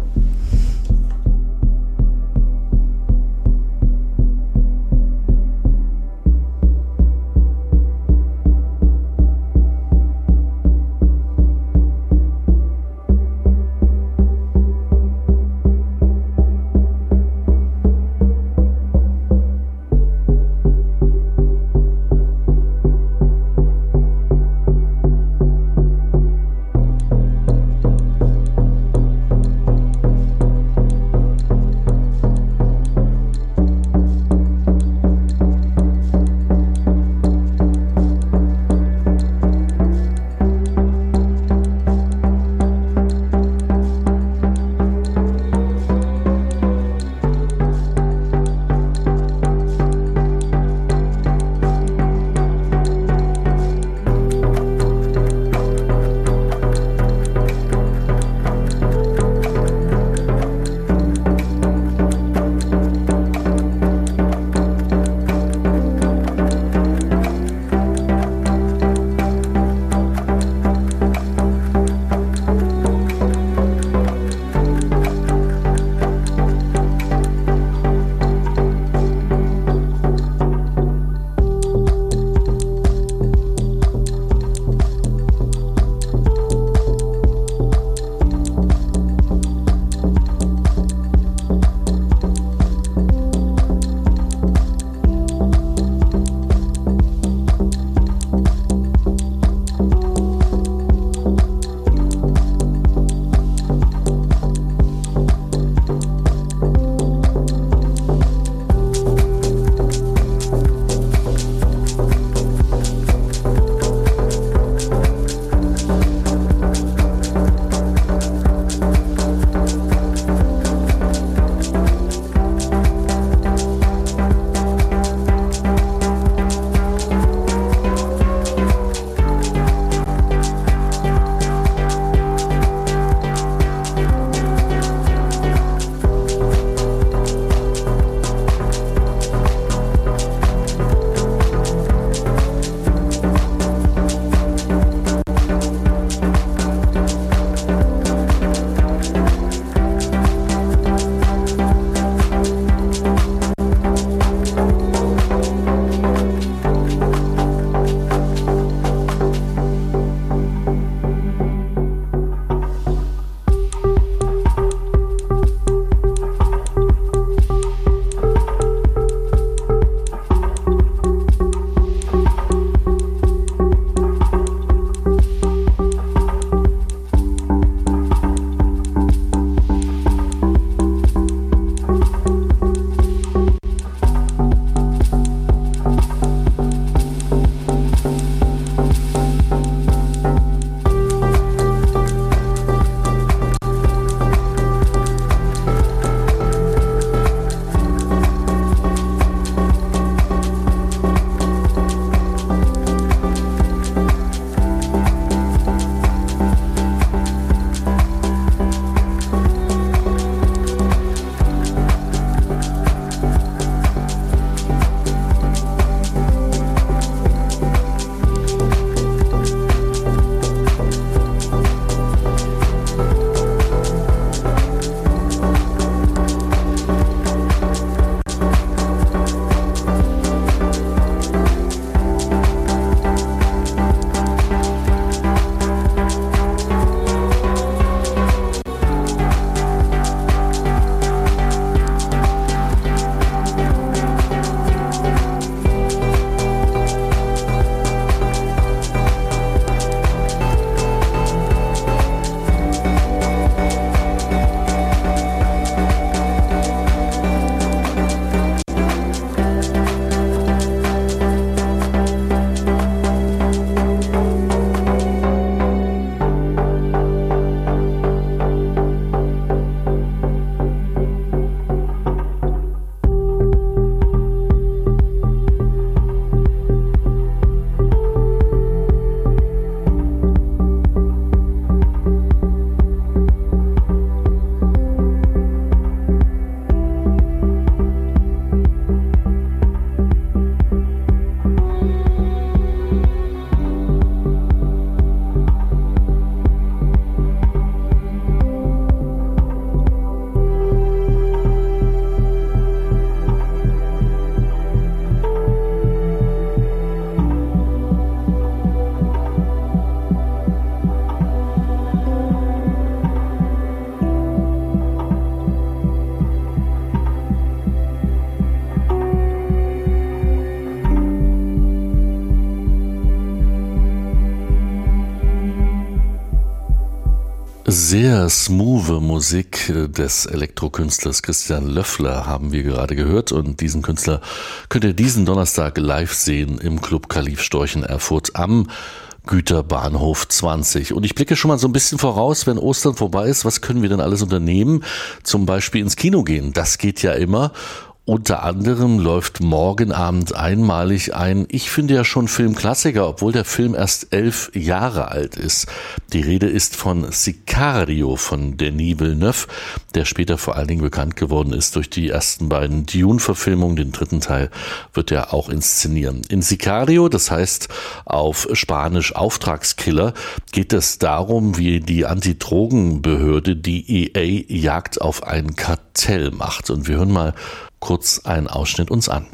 Speaker 1: Sehr smoothe Musik des Elektrokünstlers Christian Löffler haben wir gerade gehört, und diesen Künstler könnt ihr diesen Donnerstag live sehen im Club Kalif Storch in Erfurt am Güterbahnhof 20. Und ich blicke schon mal so ein bisschen voraus, wenn Ostern vorbei ist, was können wir denn alles unternehmen? Zum Beispiel ins Kino gehen, das geht ja immer. Unter anderem läuft morgen Abend einmalig ein, ich finde ja schon Filmklassiker, obwohl der Film erst 11 Jahre alt ist. Die Rede ist von Sicario von Denis Villeneuve, der später vor allen Dingen bekannt geworden ist durch die ersten beiden Dune-Verfilmungen. Den dritten Teil wird er auch inszenieren. In Sicario, das heißt auf Spanisch Auftragskiller, geht es darum, wie die Antidrogenbehörde, die EA, Jagd auf ein Kartell macht. Und wir hören mal kurz einen Ausschnitt uns an.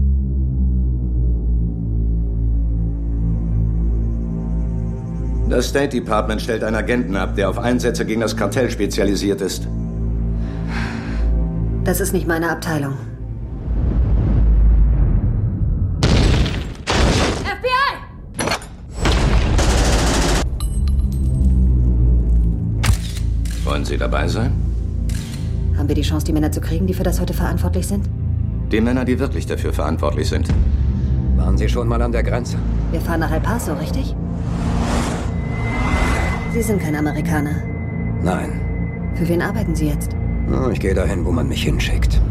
Speaker 8: Das State Department stellt einen Agenten ab, der auf Einsätze gegen das Kartell spezialisiert ist.
Speaker 9: Das ist nicht meine Abteilung.
Speaker 6: FBI!
Speaker 8: Wollen Sie dabei sein?
Speaker 9: Haben wir die Chance, die Männer zu kriegen, die für das heute verantwortlich sind?
Speaker 8: Die Männer, die wirklich dafür verantwortlich sind. Waren Sie schon mal an der Grenze?
Speaker 9: Wir fahren nach El Paso, richtig? Sie sind kein Amerikaner.
Speaker 8: Nein.
Speaker 9: Für wen arbeiten Sie jetzt?
Speaker 8: Ich gehe dahin, wo man mich hinschickt.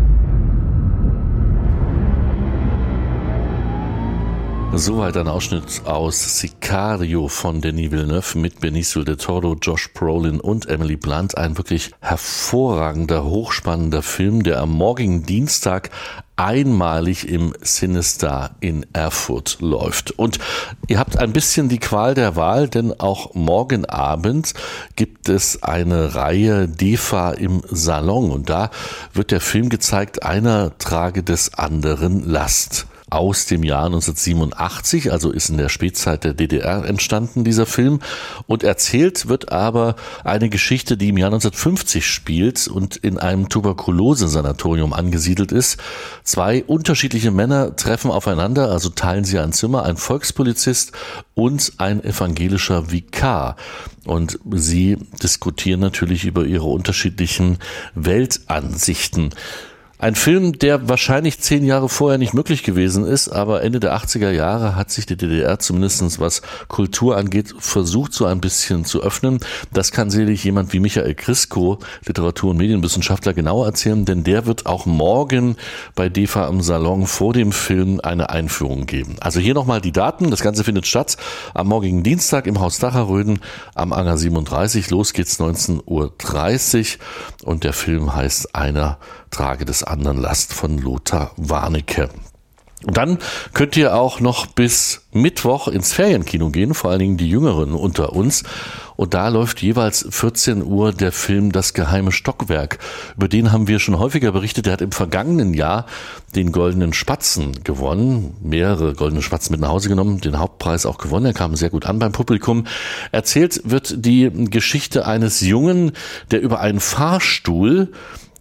Speaker 1: Soweit ein Ausschnitt aus Sicario von Denis Villeneuve mit Benicio del Toro, Josh Brolin und Emily Blunt. Ein wirklich hervorragender, hochspannender Film, der am morgigen Dienstag einmalig im Cinestar in Erfurt läuft. Und ihr habt ein bisschen die Qual der Wahl, denn auch morgen Abend gibt es eine Reihe DEFA im Salon. Und da wird der Film gezeigt, Einer trage des anderen Last. Aus dem Jahr 1987, also ist in der Spätzeit der DDR entstanden, dieser Film. Und erzählt wird aber eine Geschichte, die im Jahr 1950 spielt und in einem Tuberkulose-Sanatorium angesiedelt ist. Zwei unterschiedliche Männer treffen aufeinander, also teilen sie ein Zimmer, ein Volkspolizist und ein evangelischer Vikar. Und sie diskutieren natürlich über ihre unterschiedlichen Weltansichten. Ein Film, der wahrscheinlich 10 Jahre vorher nicht möglich gewesen ist, aber Ende der 80er Jahre hat sich die DDR zumindest, was Kultur angeht, versucht, so ein bisschen zu öffnen. Das kann sicherlich jemand wie Michael Krisko, Literatur- und Medienwissenschaftler, genauer erzählen, denn der wird auch morgen bei DEFA im Salon vor dem Film eine Einführung geben. Also hier nochmal die Daten. Das Ganze findet statt am morgigen Dienstag im Haus Dacherröden am Anger 37. Los geht's 19:30 Uhr und der Film heißt Einer trage des anderen Last von Lothar Warnecke. Und dann könnt ihr auch noch bis Mittwoch ins Ferienkino gehen, vor allen Dingen die Jüngeren unter uns. Und da läuft jeweils 14 Uhr der Film Das geheime Stockwerk. Über den haben wir schon häufiger berichtet. Der hat im vergangenen Jahr den Goldenen Spatzen gewonnen. Mehrere Goldene Spatzen mit nach Hause genommen, den Hauptpreis auch gewonnen. Er kam sehr gut an beim Publikum. Erzählt wird die Geschichte eines Jungen, der über einen Fahrstuhl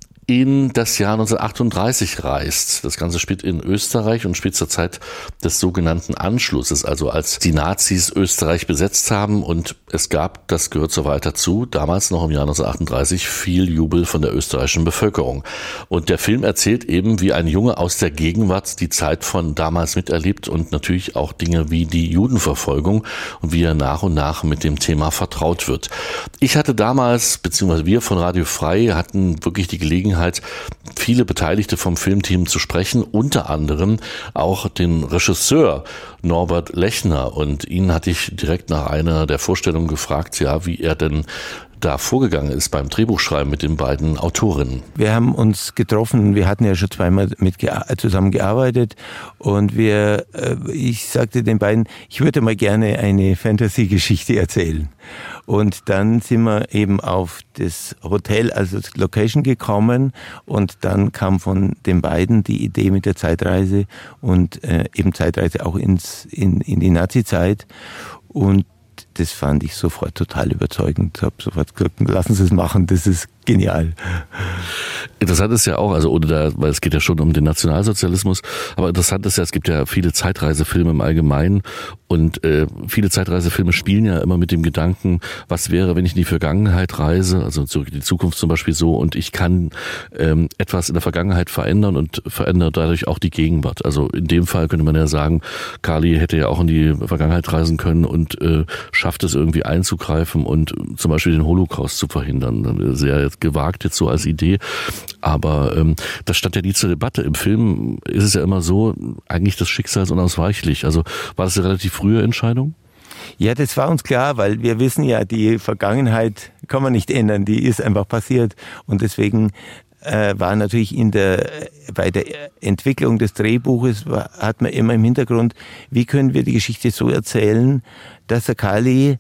Speaker 1: in das Jahr 1938 reist. Das Ganze spielt in Österreich und spielt zur Zeit des sogenannten Anschlusses, also als die Nazis Österreich besetzt haben, und es gab, das gehört so weiter zu, damals noch im Jahr 1938 viel Jubel von der österreichischen Bevölkerung. Und der Film erzählt eben, wie ein Junge aus der Gegenwart die Zeit von damals miterlebt und natürlich auch Dinge wie die Judenverfolgung und wie er nach und nach mit dem Thema vertraut wird. Ich hatte damals, beziehungsweise wir von Radio Frei hatten wirklich die Gelegenheit, viele Beteiligte vom Filmteam zu sprechen, unter anderem auch den Regisseur Norbert Lechner, und ihn hatte ich direkt nach einer der Vorstellungen gefragt, ja, wie er denn da vorgegangen ist beim Drehbuchschreiben mit den beiden Autorinnen.
Speaker 10: Wir haben uns getroffen, wir hatten ja schon zweimal zusammen gearbeitet, und ich sagte den beiden, ich würde mal gerne eine Fantasy-Geschichte erzählen. Und dann sind wir eben auf das Hotel, also das Location gekommen, und dann kam von den beiden die Idee mit der Zeitreise und eben Zeitreise auch in die Nazi-Zeit, und das fand ich sofort total überzeugend. Ich habe sofort gesagt, lassen Sie es machen, das ist genial.
Speaker 1: Interessant ist ja auch, also ohne da, weil es geht ja schon um den Nationalsozialismus, aber interessant ist ja, es gibt ja viele Zeitreisefilme im Allgemeinen und viele Zeitreisefilme spielen ja immer mit dem Gedanken, was wäre, wenn ich in die Vergangenheit reise, also zurück in die Zukunft zum Beispiel so, und ich kann etwas in der Vergangenheit verändern und verändert dadurch auch die Gegenwart. Also in dem Fall könnte man ja sagen, Kali hätte ja auch in die Vergangenheit reisen können und schafft es irgendwie einzugreifen und zum Beispiel den Holocaust zu verhindern. Sehr gewagt jetzt so als Idee, aber das stand ja nie zur Debatte. Im Film ist es ja immer so, eigentlich das Schicksal ist unausweichlich. Also war das eine relativ frühe Entscheidung?
Speaker 10: Ja, das war uns klar, weil wir wissen ja, die Vergangenheit kann man nicht ändern, die ist einfach passiert und deswegen war natürlich bei der Entwicklung des Drehbuches hat man immer im Hintergrund, wie können wir die Geschichte so erzählen, dass der Kali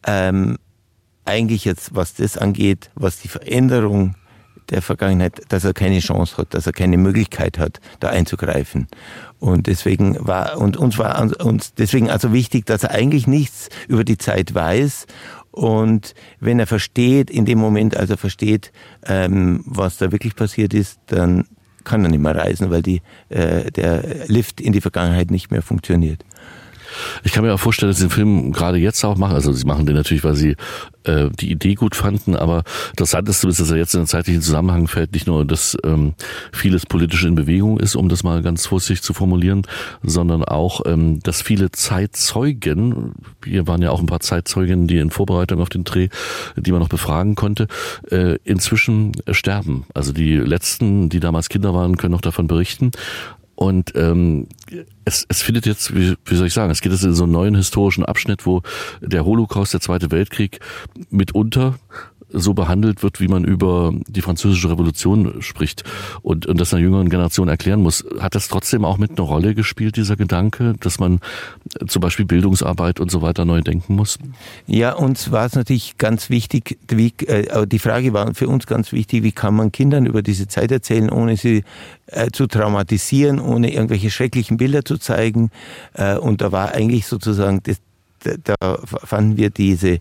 Speaker 10: eigentlich jetzt, was das angeht, was die Veränderung der Vergangenheit, dass er keine Chance hat, dass er keine Möglichkeit hat, da einzugreifen. Und deswegen war uns deswegen also wichtig, dass er eigentlich nichts über die Zeit weiß. Und wenn er versteht, in dem Moment, als er versteht, was da wirklich passiert ist, dann kann er nicht mehr reisen, weil der Lift in die Vergangenheit nicht mehr funktioniert.
Speaker 1: Ich kann mir auch vorstellen, dass sie den Film gerade jetzt auch machen. Also sie machen den natürlich, weil sie die Idee gut fanden, aber interessant ist, dass er jetzt in den zeitlichen Zusammenhang fällt, nicht nur, dass vieles politisch in Bewegung ist, um das mal ganz vorsichtig zu formulieren, sondern auch, dass viele Zeitzeugen, hier waren ja auch ein paar Zeitzeugen, die in Vorbereitung auf den Dreh, die man noch befragen konnte, inzwischen sterben. Also die letzten, die damals Kinder waren, können noch davon berichten. Und es findet jetzt, wie soll ich sagen, es geht jetzt in so einen neuen historischen Abschnitt, wo der Holocaust, der Zweite Weltkrieg, mitunter so behandelt wird, wie man über die Französische Revolution spricht und das einer jüngeren Generation erklären muss. Hat das trotzdem auch mit eine Rolle gespielt, dieser Gedanke, dass man zum Beispiel Bildungsarbeit und so weiter neu denken muss?
Speaker 10: Ja, uns war es natürlich ganz wichtig, die Frage war für uns ganz wichtig, wie kann man Kindern über diese Zeit erzählen, ohne sie zu traumatisieren, ohne irgendwelche schrecklichen Bilder zu zeigen. Und da war eigentlich sozusagen, da fanden wir diese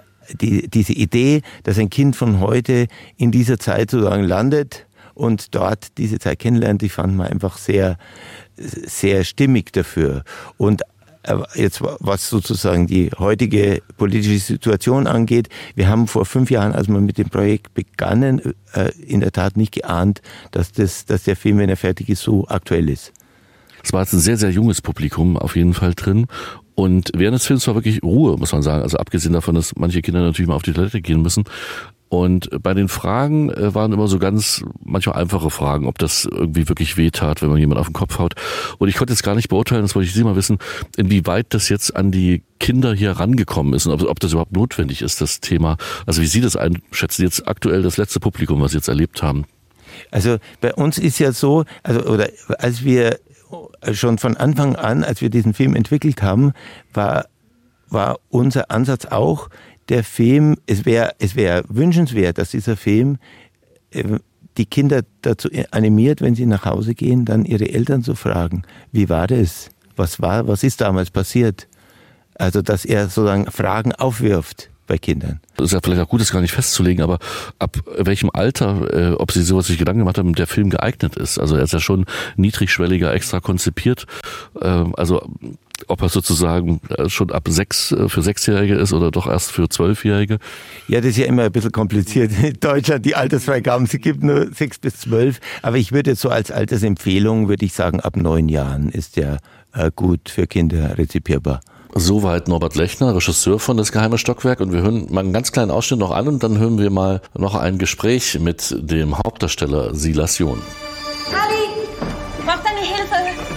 Speaker 10: Idee, dass ein Kind von heute in dieser Zeit sozusagen landet und dort diese Zeit kennenlernt, die fanden wir einfach sehr, sehr stimmig dafür. Und jetzt, was sozusagen die heutige politische Situation angeht, wir haben vor 5 Jahren, als wir mit dem Projekt begannen, in der Tat nicht geahnt, dass der Film, wenn er fertig ist, so aktuell ist.
Speaker 1: Es war jetzt ein sehr, sehr junges Publikum auf jeden Fall drin. Und während des Films war wirklich Ruhe, muss man sagen. Also abgesehen davon, dass manche Kinder natürlich mal auf die Toilette gehen müssen. Und bei den Fragen waren immer so ganz, manchmal einfache Fragen, ob das irgendwie wirklich wehtat, wenn man jemand auf den Kopf haut. Und ich konnte jetzt gar nicht beurteilen, das wollte ich Sie mal wissen, inwieweit das jetzt an die Kinder hier rangekommen ist und ob das überhaupt notwendig ist, das Thema. Also wie Sie das einschätzen, jetzt aktuell das letzte Publikum, was Sie jetzt erlebt haben.
Speaker 10: Also bei uns ist ja so, als wir schon von Anfang an, als wir diesen Film entwickelt haben, war unser Ansatz auch, der Film, es wäre wünschenswert, dass dieser Film die Kinder dazu animiert, wenn sie nach Hause gehen, dann ihre Eltern zu fragen, wie war das? Was ist damals passiert? Also, dass er sozusagen Fragen aufwirft bei Kindern.
Speaker 1: Das ist ja vielleicht auch gut, das gar nicht festzulegen, aber ab welchem Alter, ob Sie sowas sich Gedanken gemacht haben, der Film geeignet ist. Also er ist ja schon niedrigschwelliger extra konzipiert. Also ob er sozusagen schon ab 6 für 6-Jährige ist oder doch erst für 12-Jährige.
Speaker 10: Ja, das ist ja immer ein bisschen kompliziert. In Deutschland die Altersfreigaben, es gibt nur 6 bis 12. Aber ich würde jetzt so als Altersempfehlung, würde ich sagen, ab 9 Jahren ist der gut für Kinder rezipierbar.
Speaker 1: Soweit Norbert Lechner, Regisseur von Das Geheime Stockwerk, und wir hören mal einen ganz kleinen Ausschnitt noch an und dann hören wir mal noch ein Gespräch mit dem Hauptdarsteller Silas John.
Speaker 11: Kali, ich brauche deine Hilfe.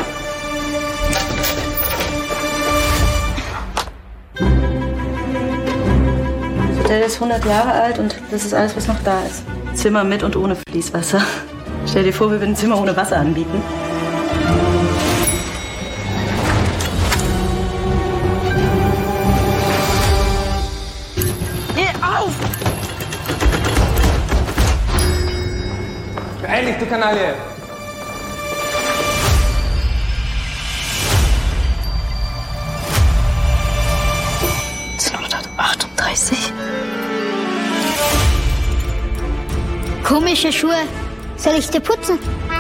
Speaker 11: Der ist 100 Jahre alt und das ist alles, was noch da ist. Zimmer mit und ohne Fließwasser. Stell dir vor, wir würden ein Zimmer ohne Wasser anbieten.
Speaker 12: Beeil dich, du Kanaille!
Speaker 11: 1938.
Speaker 13: Komische Schuhe. Soll ich dir putzen?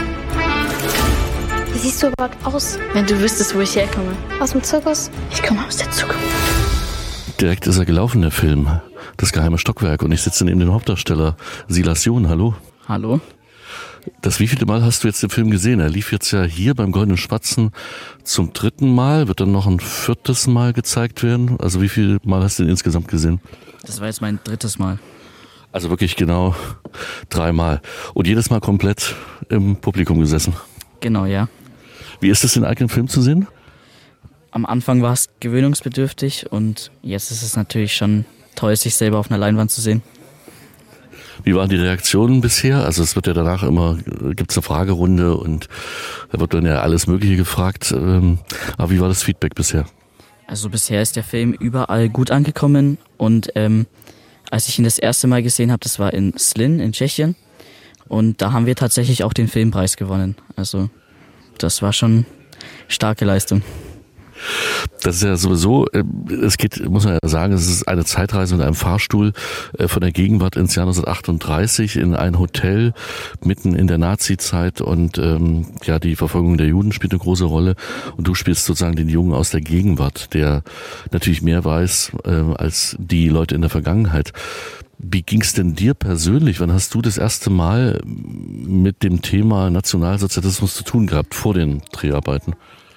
Speaker 13: Wie siehst du überhaupt aus?
Speaker 14: Wenn du wüsstest, wo ich herkomme.
Speaker 13: Aus dem Zirkus?
Speaker 14: Ich komme aus der Zukunft.
Speaker 1: Direkt ist er gelaufen, der Film. Das geheime Stockwerk. Und ich sitze neben dem Hauptdarsteller Silas John. Hallo.
Speaker 15: Hallo.
Speaker 1: Das wievielte Mal hast du jetzt den Film gesehen? Er lief jetzt ja hier beim Goldenen Spatzen zum 3. Mal. Wird dann noch ein 4. Mal gezeigt werden? Also wie viel Mal hast du den insgesamt gesehen?
Speaker 15: Das war jetzt mein 3. Mal.
Speaker 1: Also wirklich genau 3 Mal. Und jedes Mal komplett im Publikum gesessen?
Speaker 15: Genau, ja.
Speaker 1: Wie ist es, den eigenen Film zu sehen?
Speaker 15: Am Anfang war es gewöhnungsbedürftig und jetzt ist es natürlich schon toll, sich selber auf einer Leinwand zu sehen.
Speaker 1: Wie waren die Reaktionen bisher? Also es wird ja danach immer, gibt's eine Fragerunde und da wird dann ja alles Mögliche gefragt. Aber wie war das Feedback bisher?
Speaker 15: Also bisher ist der Film überall gut angekommen und als ich ihn das erste Mal gesehen habe, das war in Zlín in Tschechien und da haben wir tatsächlich auch den Filmpreis gewonnen. Also das war schon starke Leistung.
Speaker 1: Das ist ja sowieso, es geht, muss man ja sagen, es ist eine Zeitreise mit einem Fahrstuhl von der Gegenwart ins Jahr 1938 in ein Hotel mitten in der Nazi-Zeit und ja, die Verfolgung der Juden spielt eine große Rolle und du spielst sozusagen den Jungen aus der Gegenwart, der natürlich mehr weiß als die Leute in der Vergangenheit. Wie ging's denn dir persönlich? Wann hast du das erste Mal mit dem Thema Nationalsozialismus zu tun gehabt vor den Dreharbeiten?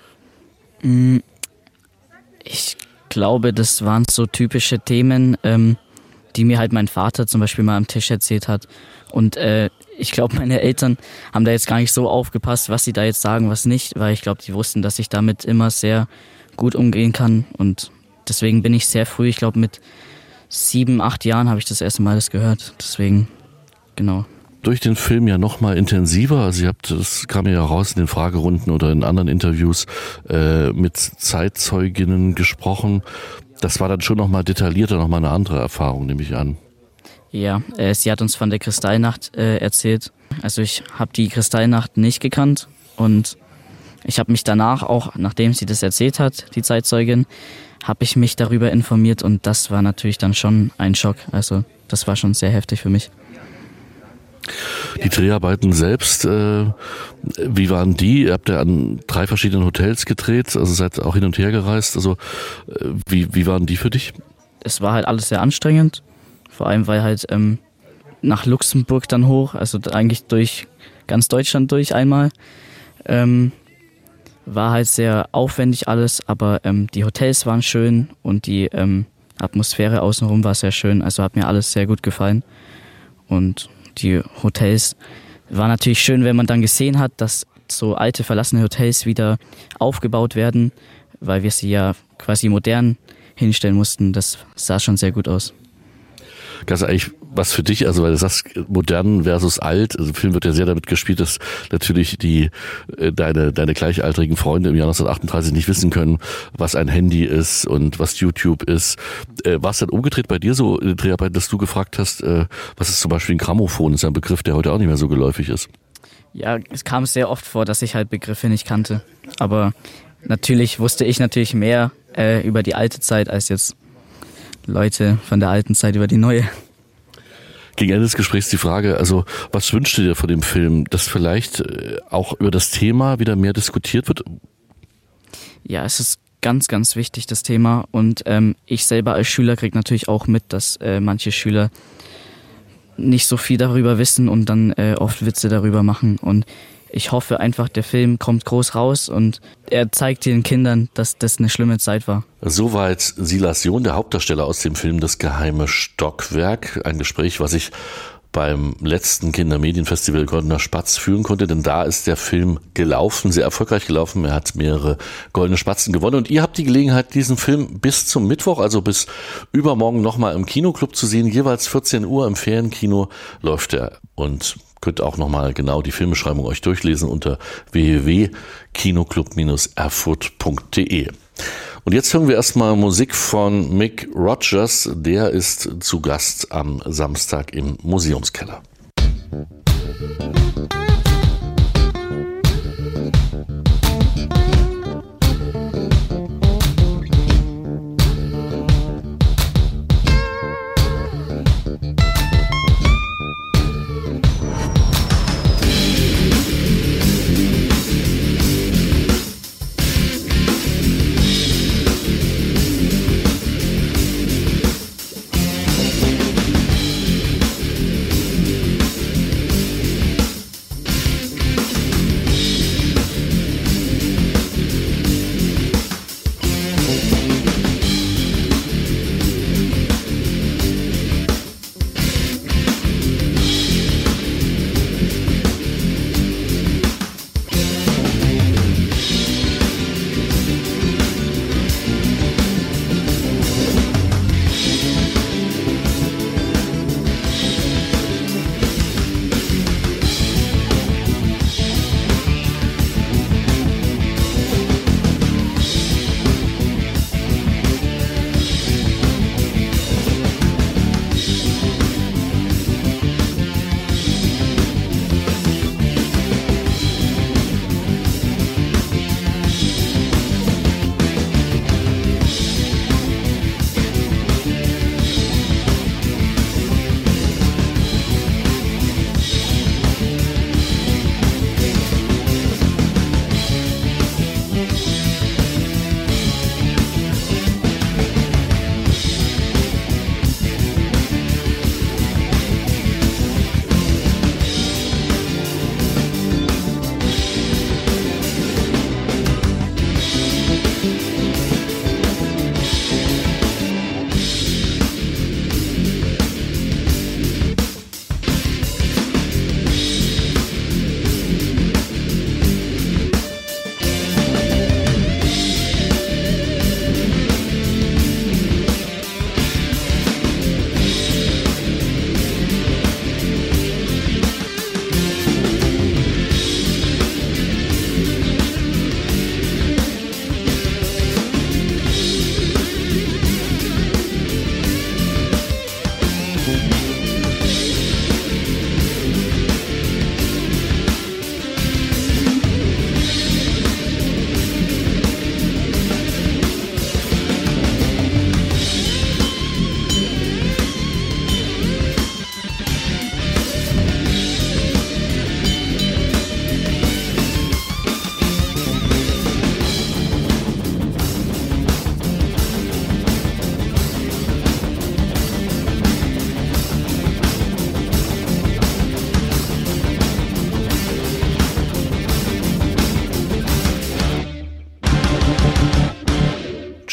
Speaker 15: Ich glaube, das waren so typische Themen, die mir halt mein Vater zum Beispiel mal am Tisch erzählt hat. Und ich glaube, meine Eltern haben da jetzt gar nicht so aufgepasst, was sie da jetzt sagen, was nicht, weil ich glaube, die wussten, dass ich damit immer sehr gut umgehen kann. Und deswegen bin ich sehr früh, ich glaube mit 7, 8 Jahren habe ich das erste Mal das gehört. Deswegen, genau.
Speaker 1: Durch den Film ja noch mal intensiver, also das kam ja raus in den Fragerunden oder in anderen Interviews mit Zeitzeuginnen gesprochen. Das war dann schon noch mal detaillierter, noch mal eine andere Erfahrung, nehme ich an.
Speaker 15: Ja, sie hat uns von der Kristallnacht erzählt. Also ich habe die Kristallnacht nicht gekannt und ich habe mich danach auch, nachdem sie das erzählt hat, die Zeitzeugin, habe ich mich darüber informiert und das war natürlich dann schon ein Schock. Also das war schon sehr heftig für mich.
Speaker 1: Die Dreharbeiten selbst, wie waren die? Ihr habt ja an 3 verschiedenen Hotels gedreht, also seid auch hin und her gereist. Also wie waren die für dich?
Speaker 15: Es war halt alles sehr anstrengend, vor allem weil halt nach Luxemburg dann hoch, also eigentlich durch ganz Deutschland durch einmal. War halt sehr aufwendig alles, aber die Hotels waren schön und die Atmosphäre außenrum war sehr schön, also hat mir alles sehr gut gefallen. Und die Hotels war natürlich schön, wenn man dann gesehen hat, dass so alte verlassene Hotels wieder aufgebaut werden, weil wir sie ja quasi modern hinstellen mussten. Das sah schon sehr gut aus.
Speaker 1: Das ist eigentlich was für dich, also weil du sagst, modern versus alt, also im Film wird ja sehr damit gespielt, dass natürlich deine gleichaltrigen Freunde im Jahr 1938 nicht wissen können, was ein Handy ist und was YouTube ist. War es dann umgedreht bei dir so in den Dreharbeiten, dass du gefragt hast, was ist zum Beispiel ein Grammophon? Das ist ein Begriff, der heute auch nicht mehr so geläufig ist.
Speaker 15: Ja, es kam sehr oft vor, dass ich halt Begriffe nicht kannte, aber natürlich wusste ich natürlich mehr über die alte Zeit als jetzt Leute von der alten Zeit über die neue.
Speaker 1: Gegen Ende des Gesprächs die Frage, also was wünschst du dir von dem Film, dass vielleicht auch über das Thema wieder mehr diskutiert wird?
Speaker 15: Ja, es ist ganz, ganz wichtig, das Thema. Und ich selber als Schüler kriege natürlich auch mit, dass manche Schüler nicht so viel darüber wissen und dann oft Witze darüber machen. Und ich hoffe einfach, der Film kommt groß raus und er zeigt den Kindern, dass das eine schlimme Zeit war.
Speaker 1: Soweit Silas John, der Hauptdarsteller aus dem Film Das geheime Stockwerk. Ein Gespräch, was ich beim letzten Kindermedienfestival Goldener Spatz führen konnte, denn da ist der Film gelaufen, sehr erfolgreich gelaufen. Er hat mehrere Goldene Spatzen gewonnen und ihr habt die Gelegenheit, diesen Film bis zum Mittwoch, also bis übermorgen nochmal im Kinoclub zu sehen. Jeweils 14 Uhr im Ferienkino läuft er und könnt auch nochmal genau die Filmbeschreibung euch durchlesen unter www.kinoclub-erfurt.de. Und jetzt hören wir erstmal Musik von Mick Rogers, der ist zu Gast am Samstag im Museumskeller.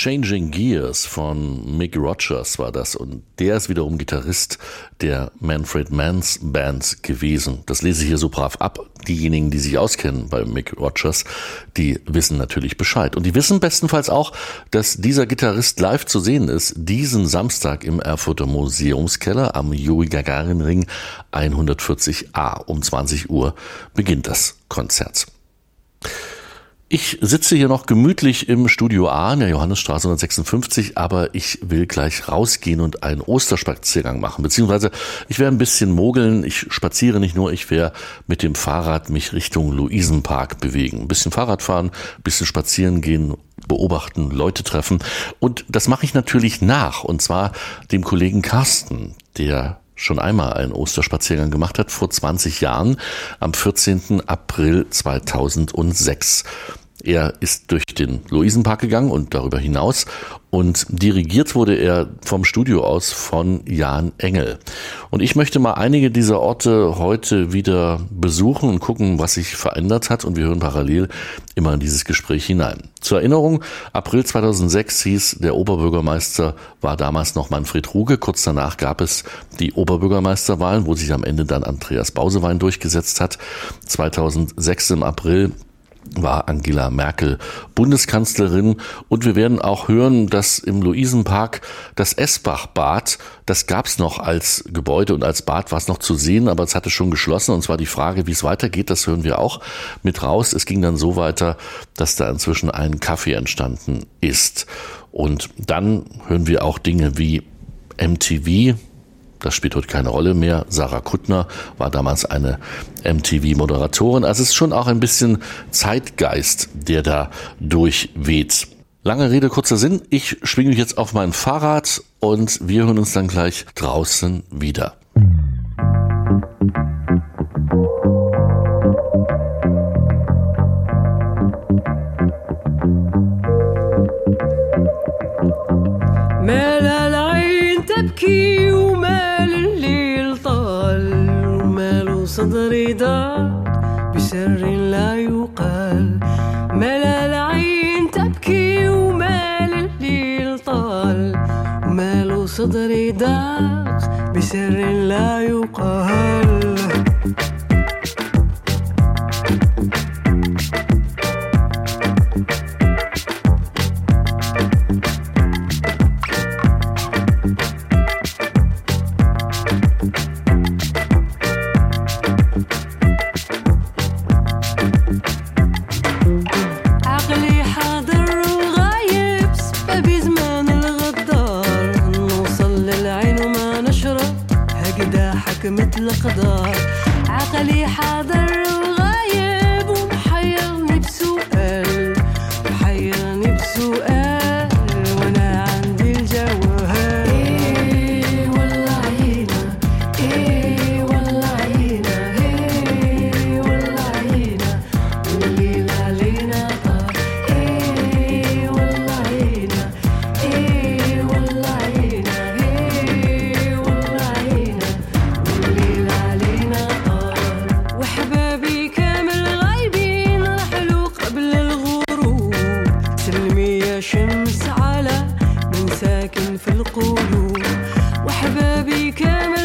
Speaker 1: Changing Gears von Mick Rogers war das und der ist wiederum Gitarrist der Manfred Manns Band gewesen. Das lese ich hier so brav ab. Diejenigen, die sich auskennen bei Mick Rogers, die wissen natürlich Bescheid. Und die wissen bestenfalls auch, dass dieser Gitarrist live zu sehen ist, diesen Samstag im Erfurter Museumskeller am Juri Gagarin Ring 140a. Um 20 Uhr beginnt das Konzert. Ich sitze hier noch gemütlich im Studio A in der Johannesstraße 156, aber ich will gleich rausgehen und einen Osterspaziergang machen, beziehungsweise ich werde ein bisschen mogeln, ich spaziere nicht nur, ich werde mit dem Fahrrad mich Richtung Luisenpark bewegen. Ein bisschen Fahrrad fahren, ein bisschen spazieren gehen, beobachten, Leute treffen und das mache ich natürlich nach und zwar dem Kollegen Carsten, der schon einmal einen Osterspaziergang gemacht hat, vor 20 Jahren, am 14. April 2006. Er ist durch den Luisenpark gegangen und darüber hinaus und dirigiert wurde er vom Studio aus von Jan Engel. Und ich möchte mal einige dieser Orte heute wieder besuchen und gucken, was sich verändert hat und wir hören parallel immer in dieses Gespräch hinein. Zur Erinnerung, April 2006 hieß, der Oberbürgermeister war damals noch Manfred Ruge. Kurz danach gab es die Oberbürgermeisterwahlen, wo sich am Ende dann Andreas Bausewein durchgesetzt hat. 2006 im April war Angela Merkel Bundeskanzlerin und wir werden auch hören, dass im Luisenpark das Esbach-Bad, das gab's noch als Gebäude und als Bad war es noch zu sehen, aber es hatte schon geschlossen und zwar die Frage, wie es weitergeht, das hören wir auch mit raus. Es ging dann so weiter, dass da inzwischen ein Café entstanden ist und dann hören wir auch Dinge wie MTV. Das spielt heute keine Rolle mehr. Sarah Kuttner war damals eine MTV-Moderatorin. Also es ist schon auch ein bisschen Zeitgeist, der da durchweht. Lange Rede, kurzer Sinn. Ich schwinge mich jetzt auf mein Fahrrad und wir hören uns dann gleich draußen wieder.
Speaker 16: تبكي ومال الليل طال ومال صدري ضاق بسر لا يقال مال العين تبكي ومال الليل طال ومال صدري ضاق بسر لا يقال مثل قدر عقلي حاضر وغايب ومحيرني بسؤال محيرني بسؤال وانا عندي الجواب ايه والله عينا ايه والله عينا ايه والله عينا والليل علينا طار ايه والله عينا ايه والله عينا ايه والله عينا الليل علينا طار وحبابي كامل غايبين رحلوا قبل الغروب سلمي يا شمس على من ساكن في القلوب وحبابي كامل